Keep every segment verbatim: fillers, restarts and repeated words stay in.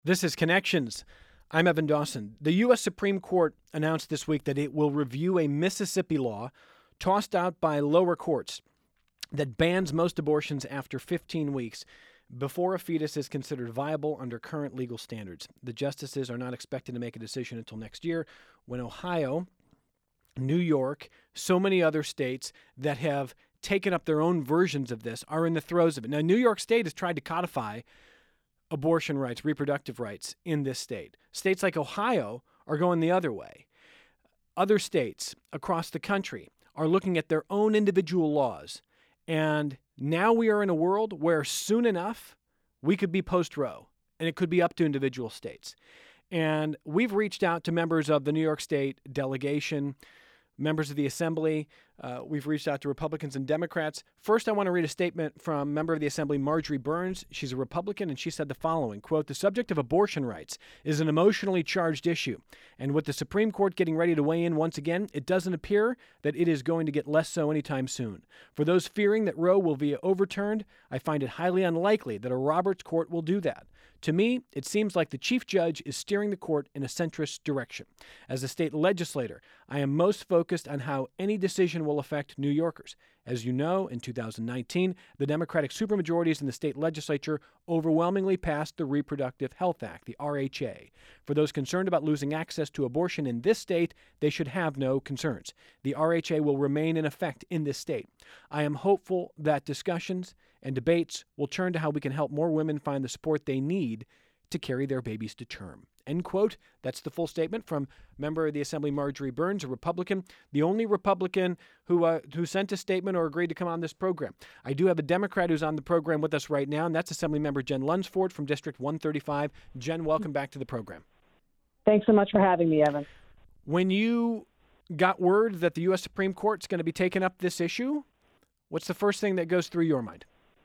This is Connections. I'm Evan Dawson. The U S Supreme Court announced this week that it will review a Mississippi law tossed out by lower courts that bans most abortions after fifteen weeks before a fetus is considered viable under current legal standards. The justices are not expected to make a decision until next year, when Ohio, New York, so many other states that have taken up their own versions of this are in the throes of it. Now, New York State has tried to codify abortion rights, reproductive rights in this state. States like Ohio are going the other way. Other states across the country are looking at their own individual laws. And now we are in a world where soon enough we could be post-Roe, and it could be up to individual states. And we've reached out to members of the New York State delegation, members of the Assembly. Uh, we've reached out to Republicans and Democrats. First, I want to read a statement from member of the Assembly, Marjorie Burns. She's a Republican, and she said the following, quote, "The subject of abortion rights is an emotionally charged issue. And with the Supreme Court getting ready to weigh in once again, it doesn't appear that it is going to get less so anytime soon. For those fearing that Roe will be overturned, I find it highly unlikely that a Roberts court will do that. To me, it seems like the chief judge is steering the court in a centrist direction. As a state legislator, I am most focused on how any decision will affect New Yorkers. As you know, in two thousand nineteen, the Democratic supermajorities in the state legislature overwhelmingly passed the Reproductive Health Act, the R H A. For those concerned about losing access to abortion in this state, they should have no concerns. The R H A will remain in effect in this state. I am hopeful that discussions and debates will turn to how we can help more women find the support they need to carry their babies to term." End quote. That's the full statement from member of the Assembly Marjorie Burns, a Republican, the only Republican who uh, who sent a statement or agreed to come on this program. I do have a Democrat who's on the program with us right now, and that's Assembly Member Jen Lunsford from District one thirty-five. Jen, welcome back to the program. Thanks so much for having me, Evan. When you got word that the U S Supreme Court is going to be taking up this issue, what's the first thing that goes through your mind?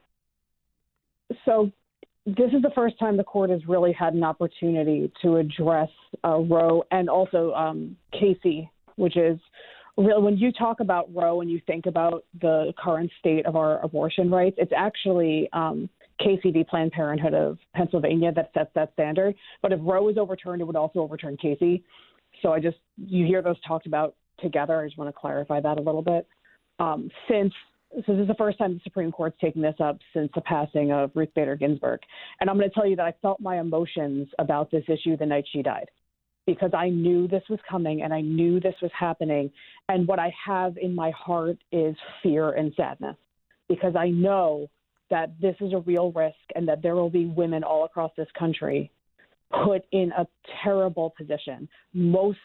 So this is the first time the court has really had an opportunity to address uh, Roe and also um, Casey, which is real. When you talk about Roe and you think about the current state of our abortion rights, it's actually um, Casey v. Planned Parenthood of Pennsylvania that sets that standard. But if Roe is overturned, it would also overturn Casey. So I just, you hear those talked about together. I just want to clarify that a little bit. Um, since So this is the first time the Supreme Court's taking this up since the passing of Ruth Bader Ginsburg. And I'm going to tell you that I felt my emotions about this issue the night she died, because I knew this was coming and I knew this was happening. And what I have in my heart is fear and sadness, because I know that this is a real risk and that there will be women all across this country put in a terrible position. Most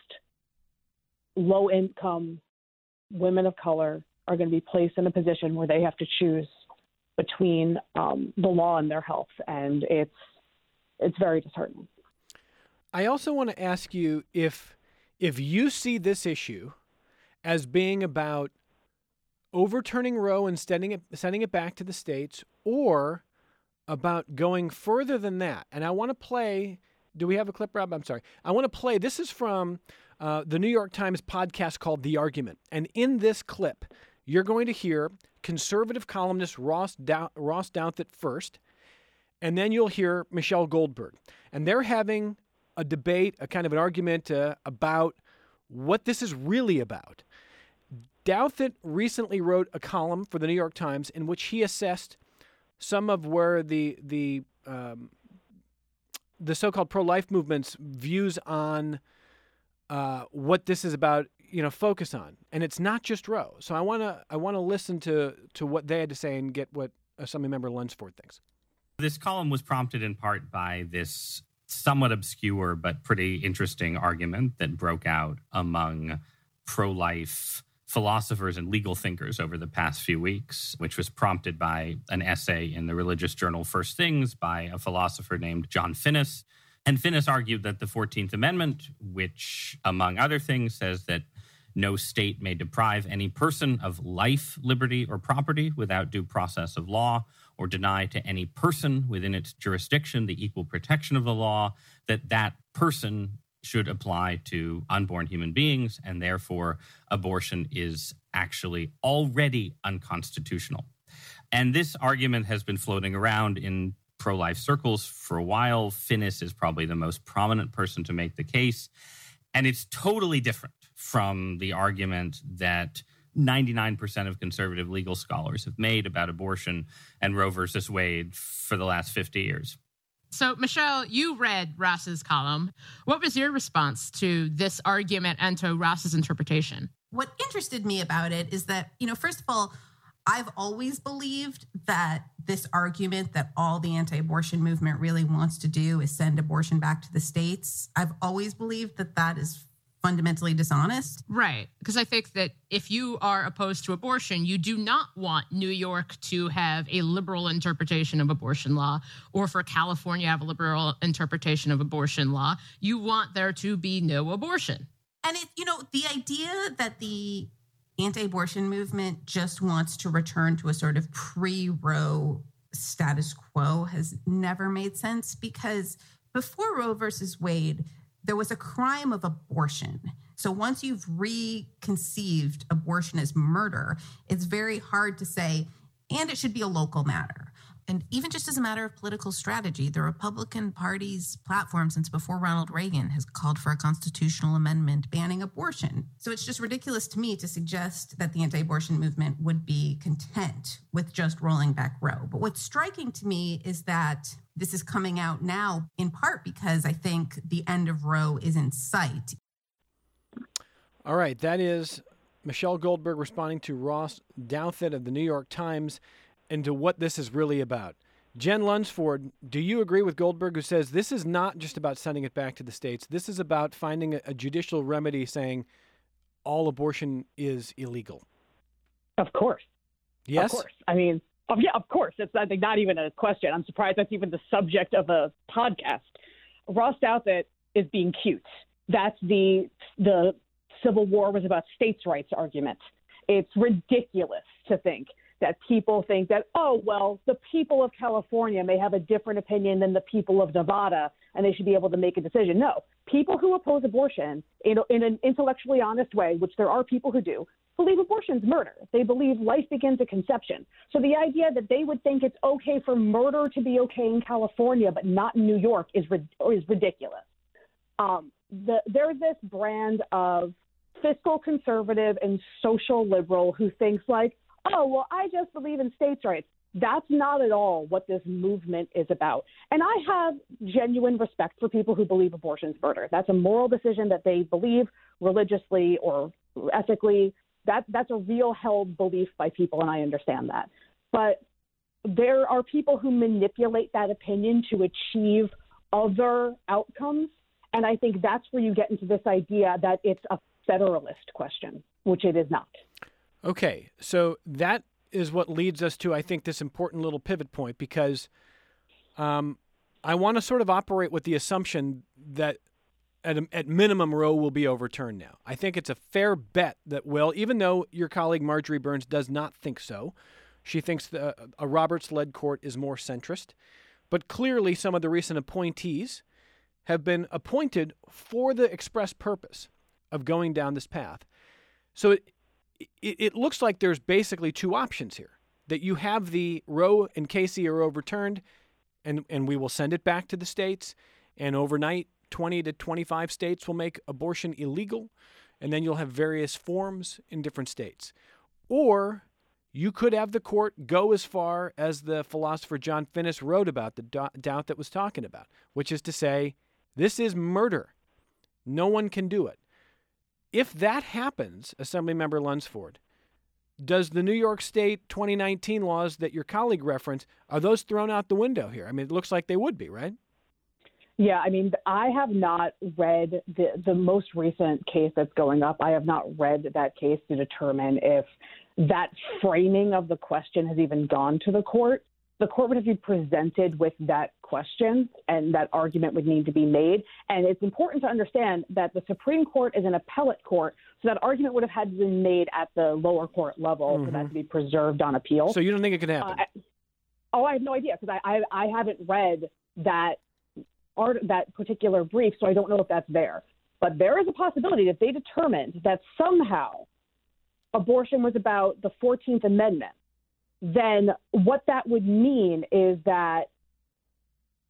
low-income women of color are going to be placed in a position where they have to choose between um, the law and their health, and it's it's very disheartening. I also want to ask you if if you see this issue as being about overturning Roe and sending it sending it back to the states, or about going further than that. And I want to play. Do we have a clip, Rob? I'm sorry. I want to play. This is from uh, the New York Times podcast called The Argument, and in this clip, you're going to hear conservative columnist Ross Dow- Ross Douthat first, and then you'll hear Michelle Goldberg. And they're having a debate, a kind of an argument uh, about what this is really about. Douthat recently wrote a column for the New York Times in which he assessed some of where the the um, the so-called pro-life movement's views on uh, what this is about, you know, focus on. And it's not just Roe. So I want to I want to listen to to what they had to say and get what Assembly Member Lunsford thinks. This column was prompted in part by this somewhat obscure but pretty interesting argument that broke out among pro-life philosophers and legal thinkers over the past few weeks, which was prompted by an essay in the religious journal First Things by a philosopher named John Finnis. And Finnis argued that the fourteenth Amendment, which, among other things, says that no state may deprive any person of life, liberty, or property without due process of law, or deny to any person within its jurisdiction the equal protection of the law, that that person should apply to unborn human beings, and therefore abortion is actually already unconstitutional. And this argument has been floating around in pro-life circles for a while. Finnis is probably the most prominent person to make the case. And it's totally different from the argument that ninety-nine percent of conservative legal scholars have made about abortion and Roe versus Wade for the last fifty years. So, Michelle, you read Ross's column. What was your response to this argument and to Ross's interpretation? What interested me about it is that, you know, first of all, I've always believed that this argument that all the anti-abortion movement really wants to do is send abortion back to the states. I've always believed that that is fundamentally dishonest. Right. Because I think that if you are opposed to abortion, you do not want New York to have a liberal interpretation of abortion law or for California to have a liberal interpretation of abortion law. You want there to be no abortion. And, it, you know, the idea that the anti-abortion movement just wants to return to a sort of pre-Roe status quo has never made sense, because before Roe versus Wade, there was a crime of abortion. So once you've reconceived abortion as murder, it's very hard to say, and it should be a local matter. And even just as a matter of political strategy, the Republican Party's platform since before Ronald Reagan has called for a constitutional amendment banning abortion. So it's just ridiculous to me to suggest that the anti-abortion movement would be content with just rolling back Roe. But what's striking to me is that this is coming out now in part because I think the end of Roe is in sight. All right, that is Michelle Goldberg responding to Ross Douthat of the New York Times into what this is really about. Jen Lunsford, do you agree with Goldberg, who says this is not just about sending it back to the states? This is about finding a, a judicial remedy saying all abortion is illegal. Of course. Yes? Of course. I mean, oh, yeah, of course. It's, I think, not even a question. I'm surprised that's even the subject of a podcast. Ross Douthat is being cute. That's the the Civil War was about states' rights argument. It's ridiculous to think that people think that, oh, well, the people of California may have a different opinion than the people of Nevada, and they should be able to make a decision. No, people who oppose abortion in, in an intellectually honest way, which there are people who do, believe abortion's murder. They believe life begins at conception. So the idea that they would think it's okay for murder to be okay in California but not in New York is is ridiculous. Um, the, there's this brand of fiscal conservative and social liberal who thinks like, oh, well, I just believe in states' rights. That's not at all what this movement is about. And I have genuine respect for people who believe abortion's murder. That's a moral decision that they believe religiously or ethically. That that's a real held belief by people, and I understand that. But there are people who manipulate that opinion to achieve other outcomes, and I think that's where you get into this idea that it's a federalist question, which it is not. Okay, so that is what leads us to, I think, this important little pivot point, because um, I want to sort of operate with the assumption that at, a, at minimum Roe will be overturned now. I think it's a fair bet that will, even though your colleague Marjorie Burns does not think so. She thinks the, a Roberts-led court is more centrist. But clearly some of the recent appointees have been appointed for the express purpose of going down this path. So it, it, it looks like there's basically two options here, that you have the Roe and Casey are overturned, and, and we will send it back to the states, and overnight twenty to twenty-five states will make abortion illegal, and then you'll have various forms in different states. Or you could have the court go as far as the philosopher John Finnis wrote about, the doubt that was talking about, which is to say, this is murder. No one can do it. If that happens, Assemblymember Lunsford, does the New York State twenty nineteen laws that your colleague referenced, are those thrown out the window here? I mean, it looks like they would be, right? Yeah, I mean, I have not read the, the most recent case that's going up. I have not read that case to determine if that framing of the question has even gone to the court. The court would have to be presented with that question, and that argument would need to be made. And it's important to understand that the Supreme Court is an appellate court, so that argument would have had to be made at the lower court level mm-hmm. for that to be preserved on appeal. So you don't think it could happen? Uh, oh, I have no idea, because I, I, I haven't read that art, that particular brief, so I don't know if that's there. But there is a possibility that they determined that somehow abortion was about the fourteenth Amendment, then what that would mean is that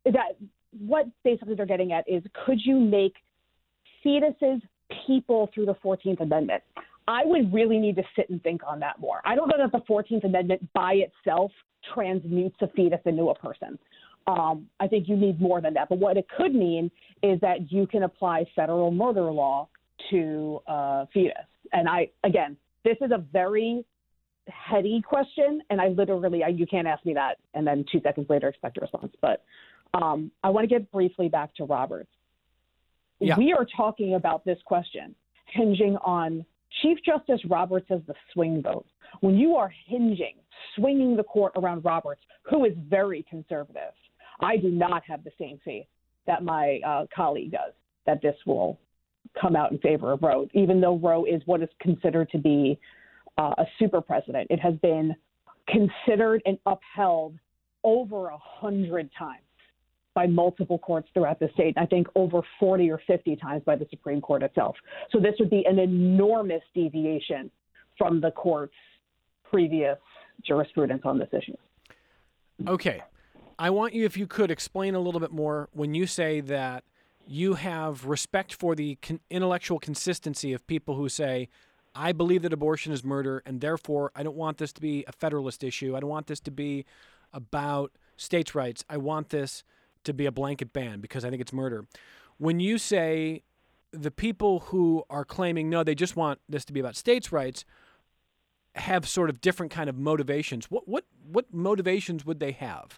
that what basically they're getting at is, could you make fetuses people through the fourteenth Amendment? I would really need to sit and think on that more. I don't know that the fourteenth Amendment by itself transmutes a fetus into a person. Um, I think you need more than that. But what it could mean is that you can apply federal murder law to uh, fetus. And I, again, this is a very heady question, and I literally, I, you can't ask me that and then two seconds later expect a response. But um, I want to get briefly back to Roberts. Yeah. We are talking about this question hinging on Chief Justice Roberts as the swing vote. When you are hinging, swinging the court around Roberts, who is very conservative, I do not have the same faith that my uh, colleague does, that this will come out in favor of Roe, even though Roe is what is considered to be uh, a super precedent. It has been considered and upheld over a hundred times by multiple courts throughout the state. I think over forty or fifty times by the Supreme Court itself. So this would be an enormous deviation from the court's previous jurisprudence on this issue. Okay. I want you, if you could, explain a little bit more when you say that you have respect for the con- intellectual consistency of people who say, I believe that abortion is murder, and therefore I don't want this to be a federalist issue. I don't want this to be about states' rights. I want this to be a blanket ban because I think it's murder. When you say the people who are claiming, no, they just want this to be about states' rights, have sort of different kind of motivations. What what what motivations would they have?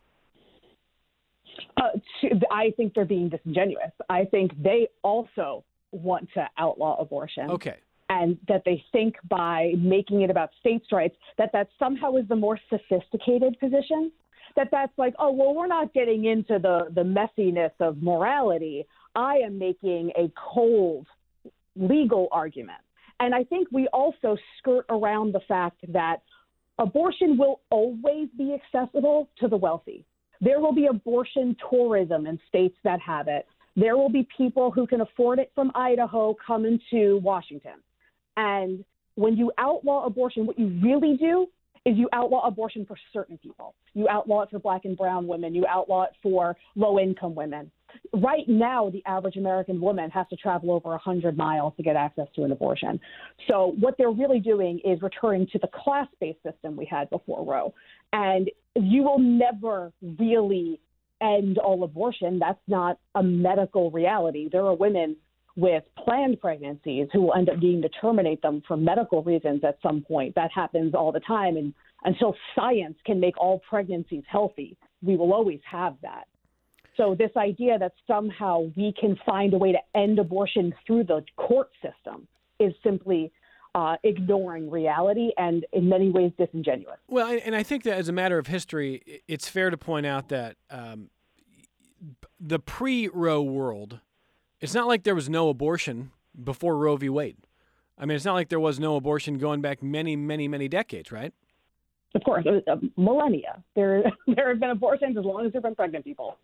Uh, to, I think they're being disingenuous. I think they also want to outlaw abortion. Okay. And that they think by making it about states' rights, that that somehow is the more sophisticated position. That that's like, oh, well, we're not getting into the, the messiness of morality. I am making a cold legal argument. And I think we also skirt around the fact that abortion will always be accessible to the wealthy. There will be abortion tourism in states that have it. There will be people who can afford it from Idaho coming to Washington. And when you outlaw abortion, what you really do is you outlaw abortion for certain people. You outlaw it for black and brown women. You outlaw it for low-income women. Right now, the average American woman has to travel over one hundred miles to get access to an abortion. So what they're really doing is returning to the class-based system we had before Roe. And you will never really end all abortion. That's not a medical reality. There are women with planned pregnancies who will end up needing to terminate them for medical reasons at some point. That happens all the time. And until science can make all pregnancies healthy, we will always have that. So this idea that somehow we can find a way to end abortion through the court system is simply uh, ignoring reality and in many ways disingenuous. Well, and I think that as a matter of history, it's fair to point out that um, the pre-Roe world, it's not like there was no abortion before Roe v. Wade. I mean, it's not like there was no abortion going back many, many, many decades, right? Of course, uh, millennia. There, there have been abortions as long as there have been pregnant people.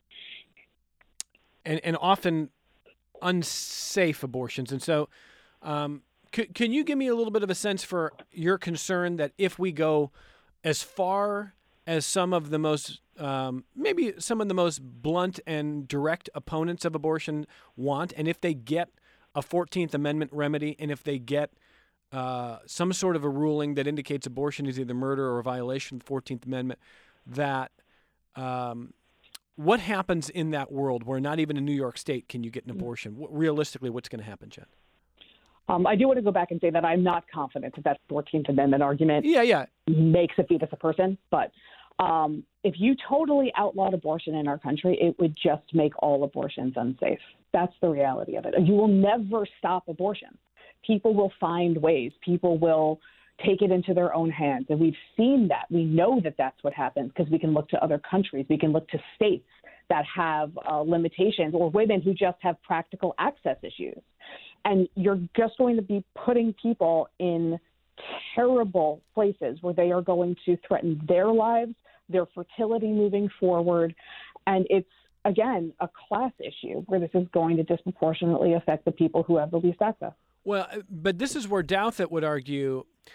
And and often unsafe abortions. And so um, c- can you give me a little bit of a sense for your concern that if we go as far as some of the most, um, maybe some of the most blunt and direct opponents of abortion want, and if they get a fourteenth Amendment remedy, and if they get uh, some sort of a ruling that indicates abortion is either murder or a violation of the fourteenth Amendment, that um, what happens in that world where not even in New York State can you get an abortion? What, realistically, what's going to happen, Jen? Um, I do want to go back and say that I'm not confident that that fourteenth Amendment argument yeah, yeah. makes a fetus a person. But um, if you totally outlawed abortion in our country, it would just make all abortions unsafe. That's the reality of it. You will never stop abortion. People will find ways. People will take it into their own hands. And we've seen that. We know that that's what happens because we can look to other countries. We can look to states that have uh, limitations or women who just have practical access issues. And you're just going to be putting people in terrible places where they are going to threaten their lives, their fertility moving forward. And it's, again, a class issue where this is going to disproportionately affect the people who have the least access. Well, but this is where Douthit would argue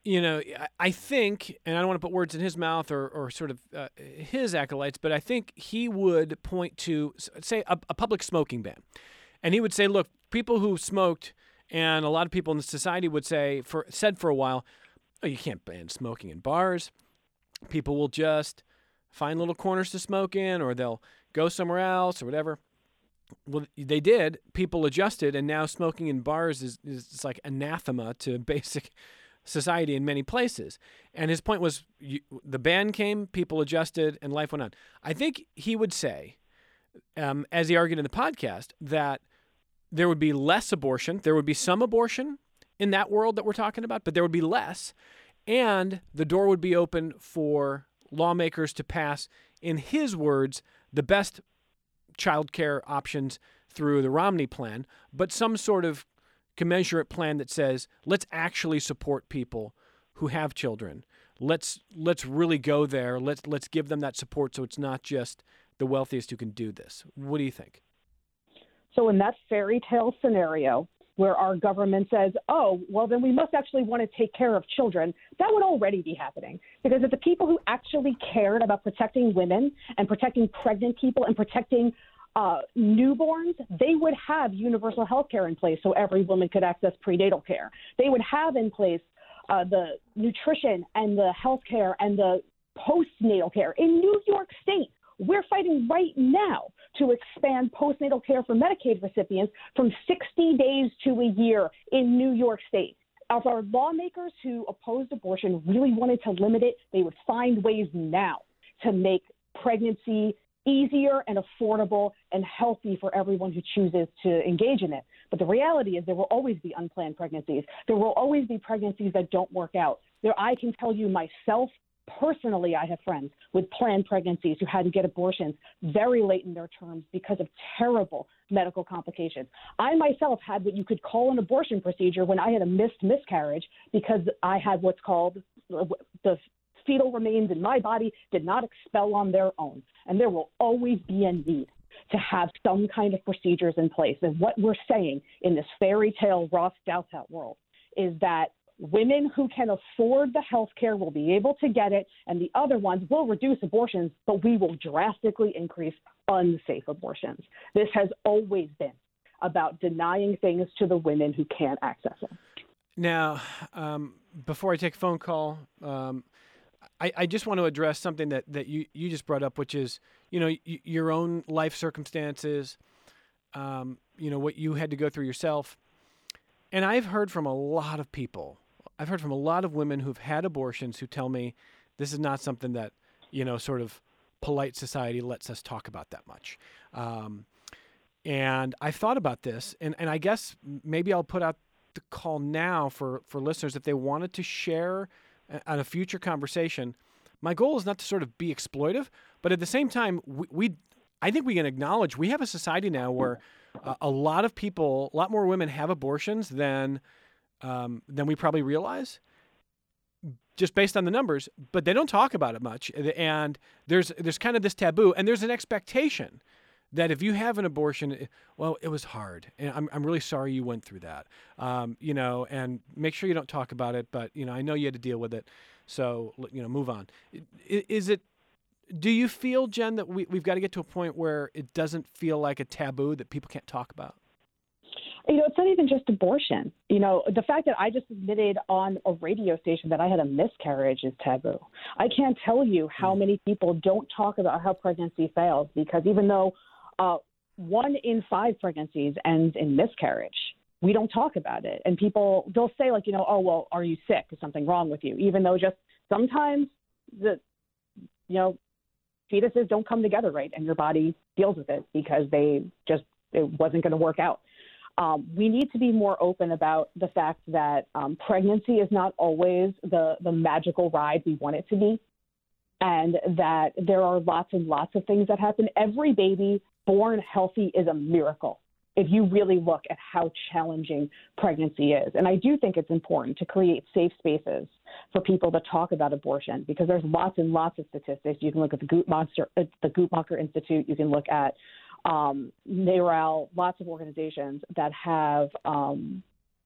you know, I think, and I don't want to put words in his mouth or, or sort of uh, his acolytes, but I think he would point to, say, a, a public smoking ban. And he would say, look, people who smoked, and a lot of people in society would say, for said for a while, oh, you can't ban smoking in bars. People will just find little corners to smoke in, or they'll go somewhere else or whatever. Well, they did. People adjusted, and now smoking in bars is, is it's like anathema to basic society in many places. And his point was you, the ban came, people adjusted, and life went on. I think he would say, um, as he argued in the podcast, that there would be less abortion. There would be some abortion in that world that we're talking about, but there would be less. And the door would be open for lawmakers to pass, in his words, the best child care options through the Romney plan, but some sort of commensurate plan that says, let's actually support people who have children. Let's let's really go there. Let's let's give them that support so it's not just the wealthiest who can do this. What do you think? So in that fairy tale scenario where our government says, oh, well, then we must actually want to take care of children, that would already be happening. Because if the people who actually cared about protecting women and protecting pregnant people and protecting Uh, newborns, they would have universal health care in place so every woman could access prenatal care. They would have in place uh, the nutrition and the health care and the postnatal care. In New York State, we're fighting right now to expand postnatal care for Medicaid recipients from sixty days to a year in New York State. If our lawmakers who opposed abortion really wanted to limit it, they would find ways now to make pregnancy easier and affordable and healthy for everyone who chooses to engage in it. But the reality is there will always be unplanned pregnancies. There will always be pregnancies that don't work out. There, I can tell you myself, personally, I have friends with planned pregnancies who had to get abortions very late in their terms because of terrible medical complications. I myself had what you could call an abortion procedure when I had a missed miscarriage because I had what's called the fetal remains in my body did not expel on their own. And there will always be a need to have some kind of procedures in place. And what we're saying in this fairy tale Ross Douthat world is that women who can afford the health care will be able to get it, and the other ones will reduce abortions, but we will drastically increase unsafe abortions. This has always been about denying things to the women who can't access them. Now, um, before I take a phone call, um, I, I just want to address something that, that you, you just brought up, which is, you know, y- your own life circumstances, um, you know, what you had to go through yourself. And I've heard from a lot of people, I've heard from a lot of women who've had abortions who tell me this is not something that, you know, sort of polite society lets us talk about that much. Um, and I've thought about this, and, and I guess maybe I'll put out the call now for, for listeners if they wanted to share on a future conversation. My goal is not to sort of be exploitive, but at the same time, we, we I think we can acknowledge we have a society now where uh, a lot of people, a lot more women have abortions than um, than we probably realize, just based on the numbers. But they don't talk about it much, and there's there's kind of this taboo, and there's an expectation that if you have an abortion, well, it was hard, and I'm I'm really sorry you went through that. Um, you know, and make sure you don't talk about it. But you know, I know you had to deal with it, so you know, move on. Is it? Do you feel, Jen, that we we've got to get to a point where it doesn't feel like a taboo that people can't talk about? You know, it's not even just abortion. You know, the fact that I just admitted on a radio station that I had a miscarriage is taboo. I can't tell you how many people don't talk about how pregnancy fails, because even though uh, one in five pregnancies ends in miscarriage, we don't talk about it. And people, they'll say like, you know, oh, well, are you sick? Is something wrong with you? Even though just sometimes the, you know, fetuses don't come together right and your body deals with it because they just, it wasn't going to work out. Um, we need to be more open about the fact that um, pregnancy is not always the, the magical ride we want it to be, and that there are lots and lots of things that happen. Every baby born healthy is a miracle if you really look at how challenging pregnancy is. And I do think it's important to create safe spaces for people to talk about abortion, because there's lots and lots of statistics. You can look at the Guttmacher, the Guttmacher Institute. You can look at Um, NARAL, lots of organizations that have um,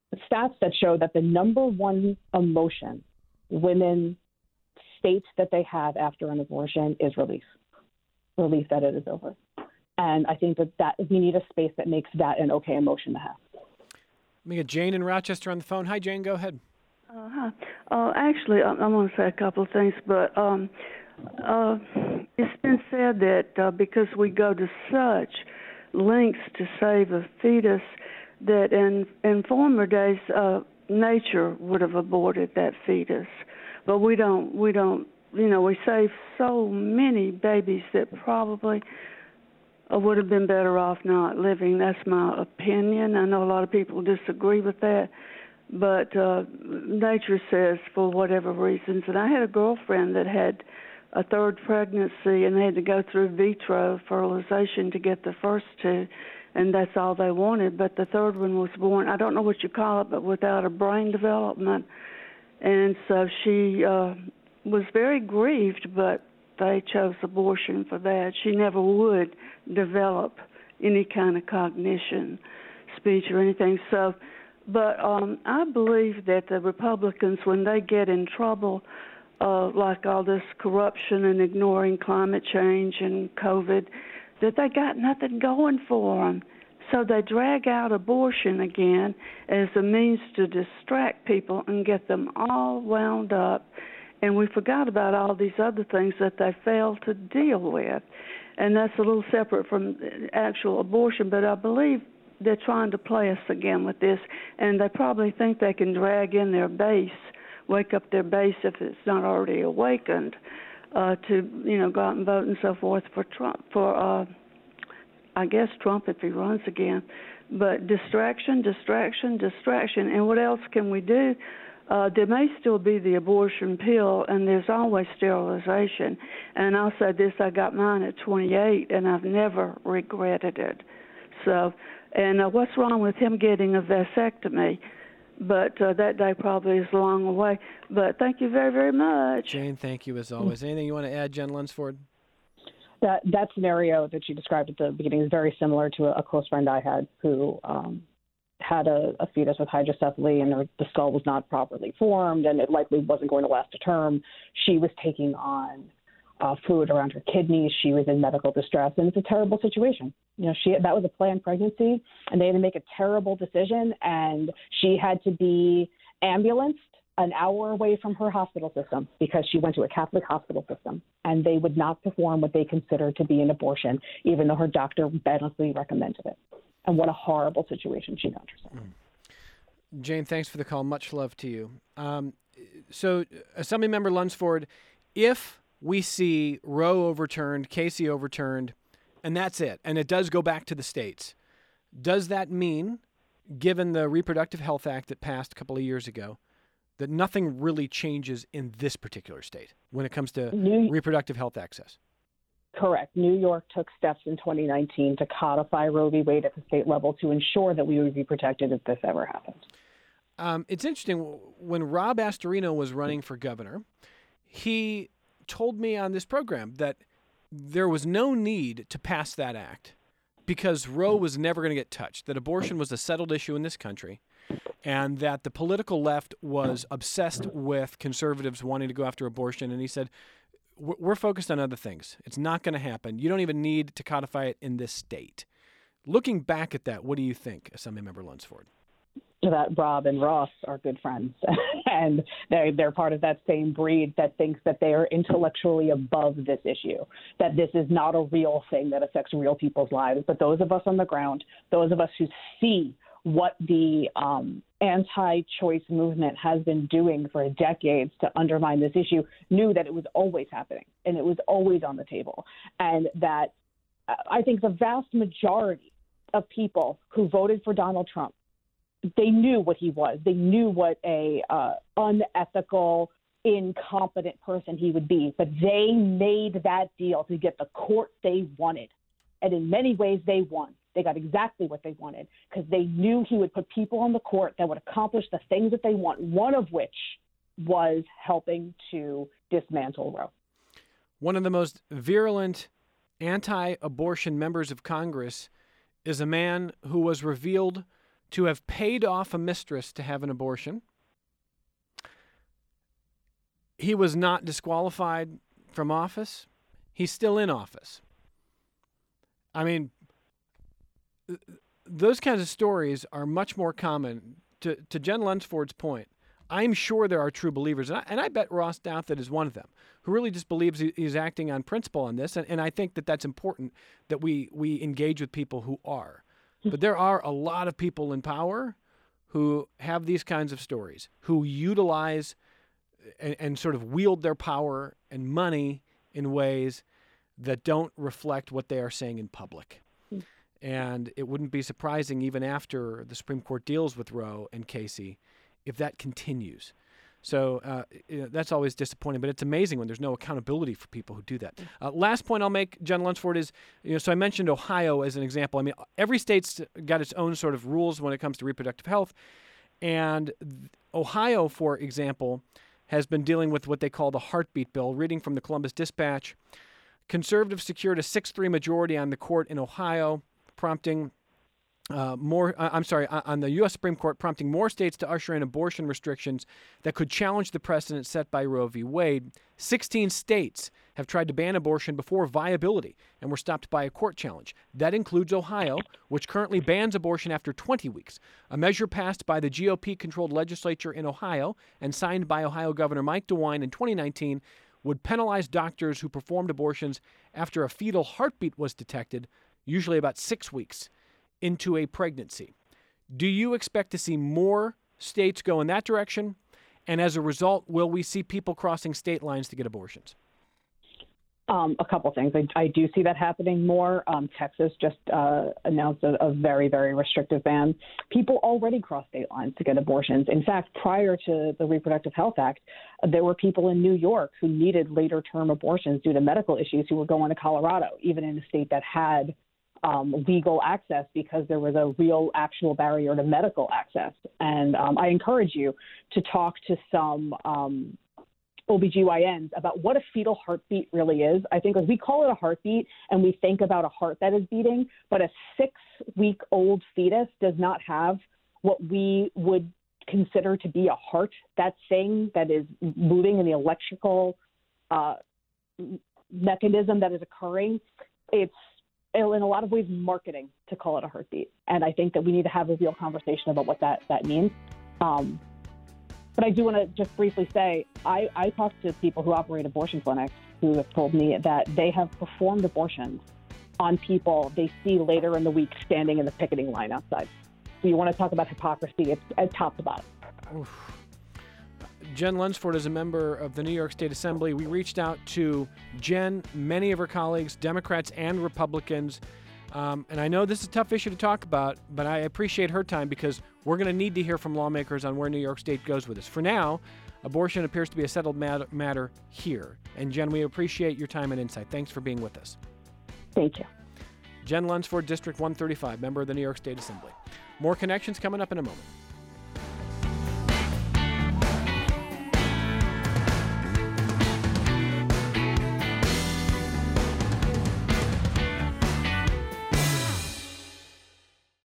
stats that show that the number one emotion women state that they have after an abortion is relief, relief that it is over. And I think that, that we need a space that makes that an okay emotion to have. Let me get Jane in Rochester on the phone. Hi, Jane. Go ahead. Uh, hi. Uh, actually, I, I want to say a couple of things, but um, uh, it's been said that uh, because we go to such lengths to save a fetus, that in, in former days, uh, nature would have aborted that fetus. But we don't, we don't, you know, we save so many babies that probably uh, would have been better off not living. That's my opinion. I know a lot of people disagree with that. But uh, nature says, for whatever reasons, and I had a girlfriend that had a third pregnancy, and they had to go through vitro fertilization to get the first two, and that's all they wanted. But the third one was born, I don't know what you call it, but without a brain development. And so she uh, was very grieved, but they chose abortion for that. She never would develop any kind of cognition, speech, or anything. So. But um, I believe that the Republicans, when they get in trouble, uh, like all this corruption and ignoring climate change and COVID, that they got nothing going for them. So they drag out abortion again as a means to distract people and get them all wound up. And we forgot about all these other things that they failed to deal with. And that's a little separate from actual abortion, but I believe they're trying to play us again with this, and they probably think they can drag in their base, wake up their base if it's not already awakened, uh, to, you know, go out and vote and so forth for Trump, for, uh, I guess, Trump if he runs again. But distraction, distraction, distraction. And what else can we do? Uh, there may still be the abortion pill, and there's always sterilization. And I'll say this, I got mine at twenty-eight, and I've never regretted it. So... And uh, what's wrong with him getting a vasectomy? But uh, that day probably is long away. But thank you very, very much. Jane, thank you as always. Anything you want to add, Jen Lunsford? That that scenario that you described at the beginning is very similar to a, a close friend I had who um, had a, a fetus with hydrocephaly, and her, the skull was not properly formed, and it likely wasn't going to last a term. She was taking on Uh, fluid around her kidneys. She was in medical distress, and it's a terrible situation. You know, she that was a planned pregnancy, and they had to make a terrible decision, and she had to be ambulanced an hour away from her hospital system because she went to a Catholic hospital system, and they would not perform what they considered to be an abortion, even though her doctor medically recommended it. And what a horrible situation she found herself in. Mm. Jane, thanks for the call. Much love to you. Um, so, Assemblymember Lunsford, if we see Roe overturned, Casey overturned, and that's it, and it does go back to the states, does that mean, given the Reproductive Health Act that passed a couple of years ago, that nothing really changes in this particular state when it comes to New, reproductive health access? Correct. New York took steps in twenty nineteen to codify Roe v. Wade at the state level to ensure that we would be protected if this ever happened. Um, it's interesting. When Rob Astorino was running for governor, he told me on this program that there was no need to pass that act because Roe was never going to get touched, that abortion was a settled issue in this country, and that the political left was obsessed with conservatives wanting to go after abortion. And he said, we're focused on other things. It's not going to happen. You don't even need to codify it in this state. Looking back at that, what do you think, Assemblymember Lunsford? That Rob and Ross are good friends, and they, they're part of that same breed that thinks that they are intellectually above this issue, that this is not a real thing that affects real people's lives. But those of us on the ground, those of us who see what the um, anti-choice movement has been doing for decades to undermine this issue, knew that it was always happening and it was always on the table. And that uh, I think the vast majority of people who voted for Donald Trump, they knew what he was. They knew what a uh, unethical, incompetent person he would be. But they made that deal to get the court they wanted. And in many ways, they won. They got exactly what they wanted because they knew he would put people on the court that would accomplish the things that they want, one of which was helping to dismantle Roe. One of the most virulent anti-abortion members of Congress is a man who was revealed to have paid off a mistress to have an abortion. He was not disqualified from office. He's still in office. I mean, those kinds of stories are much more common. To, to Jen Lunsford's point, I'm sure there are true believers, and I, and I bet Ross Douthat is one of them, who really just believes he, he's acting on principle on this, and, and I think that that's important, that we, we engage with people who are. But there are a lot of people in power who have these kinds of stories, who utilize and, and sort of wield their power and money in ways that don't reflect what they are saying in public. And it wouldn't be surprising, even after the Supreme Court deals with Roe and Casey, if that continues. So uh, you know, that's always disappointing, but it's amazing when there's no accountability for people who do that. Uh, last point I'll make, Jen Lunsford, is, you know, so I mentioned Ohio as an example. I mean, every state's got its own sort of rules when it comes to reproductive health. And Ohio, for example, has been dealing with what they call the heartbeat bill. Reading from the Columbus Dispatch, conservatives secured a six three majority on the court in Ohio, prompting uh, more, uh, I'm sorry, on the U S Supreme Court, prompting more states to usher in abortion restrictions that could challenge the precedent set by Roe v. Wade. sixteen states have tried to ban abortion before viability and were stopped by a court challenge. That includes Ohio, which currently bans abortion after twenty weeks. A measure passed by the G O P-controlled legislature in Ohio and signed by Ohio Governor Mike DeWine in twenty nineteen would penalize doctors who performed abortions after a fetal heartbeat was detected, usually about six weeks into a pregnancy. Do you expect to see more states go in that direction? And as a result, will we see people crossing state lines to get abortions? Um, a couple things. I, I do see that happening more. Um, Texas just uh, announced a, a very, very restrictive ban. People already cross state lines to get abortions. In fact, prior to the Reproductive Health Act, uh, there were people in New York who needed later term abortions due to medical issues who were going to Colorado, even in a state that had um, legal access, because there was a real actual barrier to medical access. And um, I encourage you to talk to some um, O B G Y Ns about what a fetal heartbeat really is. I think as we call it a heartbeat and we think about a heart that is beating, but a six-week-old fetus does not have what we would consider to be a heart, that thing that is moving in the electrical uh, mechanism that is occurring. It's in a lot of ways marketing to call it a heartbeat. And I think that we need to have a real conversation about what that, that means. Um, But I do want to just briefly say, I, I talk to people who operate abortion clinics who have told me that they have performed abortions on people they see later in the week standing in the picketing line outside. So you want to talk about hypocrisy, it's at top to bottom. Oof. Jen Lunsford is a member of the New York State Assembly. We reached out to Jen, many of her colleagues, Democrats and Republicans. Um, and I know this is a tough issue to talk about, but I appreciate her time because we're going to need to hear from lawmakers on where New York State goes with this. For now, abortion appears to be a settled mat- matter here. And Jen, we appreciate your time and insight. Thanks for being with us. Thank you. Jen Lunsford, District one thirty-five, member of the New York State Assembly. More Connections coming up in a moment.